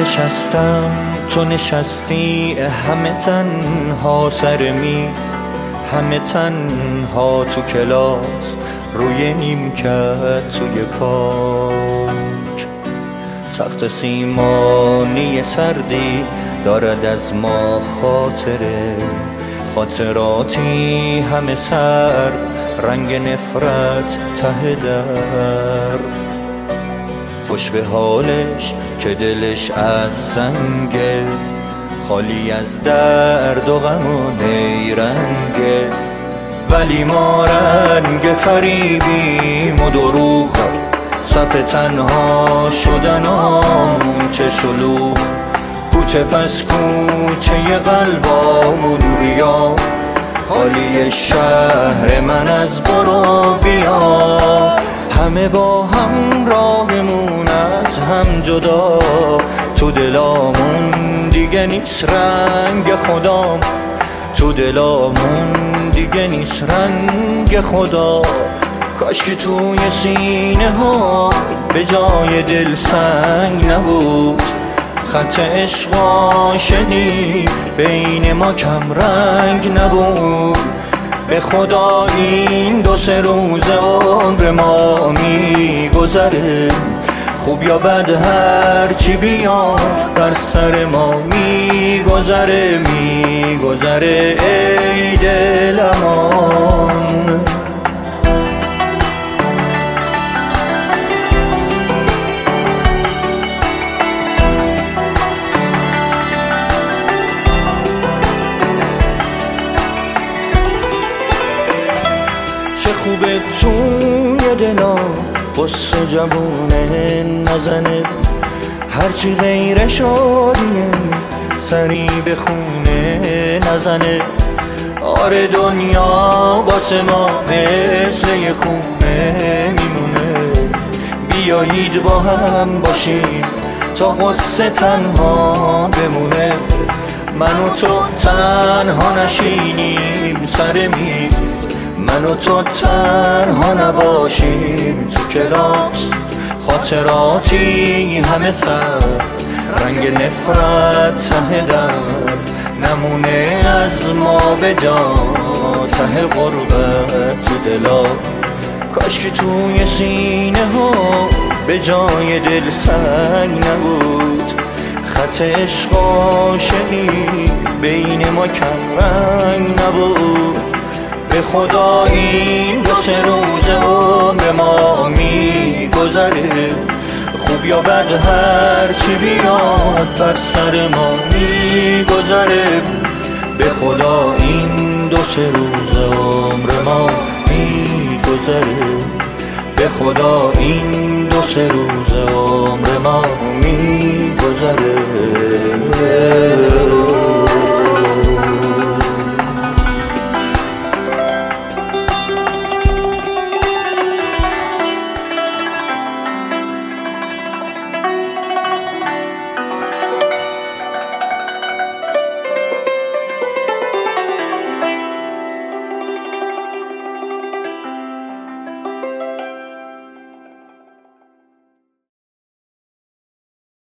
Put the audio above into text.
نشستم تو نشستی، همه تنها سر میز، همه تنها تو کلاس، روی نیمکت توی پارک. تخت سیمانی سردی دارد از ما خاطره، خاطراتی همه سر، رنگ نفرت ته در. خوش به حالش که دلش از سنگه، خالی از درد و غم و نیرنگه. ولی ما رنگ فریبیم و دروغ، صف تنها شدنامون چه شلوغ. کوچه پس کوچه قلبامون ریا، خالی شهر من از برو بیا. همه با هم راهمون از هم جدا، تو دلامون دیگه نیست رنگ خدا، تو دلامون دیگه نیست رنگ خدا. کاش که توی سینه ها به جای دل سنگ نبود، خط عشق عاشقی بین ما کم رنگ نبود. به خدا این 2-3 روز عمر ما میگذره، خوب یا بد هر چی بیاد بر سر ما میگذره، میگذره ای دل امان. چه خوبه توی دلا قصه جوونه نزنه، هرچی غیر شادیه سری به خونه نزنه. آره دنیا واسه ما مثل یه خونه میمونه، بیایید با هم باشیم تا قصه تنها بمونه. من و تو تنها نشینیم سر میز، من و تو تنها نباشیم تو کلاس. خاطراتی همه سر، رنگ نفرت ته در، نمونه از ما به جا ته غربت تو دلا. کاش که توی سینه ها به جای دل سنگ نبود، خط عشق عاشقی بین ما کم رنگ نبود. به خدا این 2-3 روز عمر ما میگذره، خوب یا بد هر چی بیاد بر سر ما میگذره. به خدا این 2-3 روز عمر ما میگذره، به خدا این 2-3 روز عمر ما میگذره.